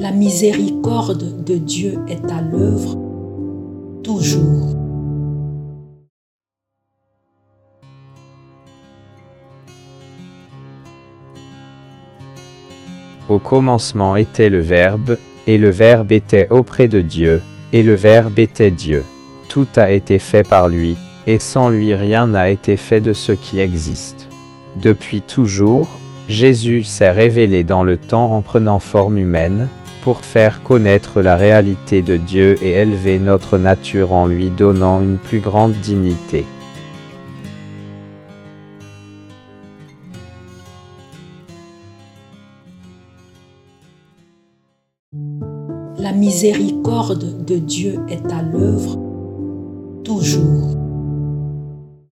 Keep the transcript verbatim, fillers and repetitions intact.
La miséricorde de Dieu est à l'œuvre toujours. Au commencement était le Verbe, et le Verbe était auprès de Dieu, et le Verbe était Dieu. Tout a été fait par lui, et sans lui rien n'a été fait de ce qui existe. Depuis toujours, Jésus s'est révélé dans le temps en prenant forme humaine, pour faire connaître la réalité de Dieu et élever notre nature en lui donnant une plus grande dignité. La miséricorde de Dieu est à l'œuvre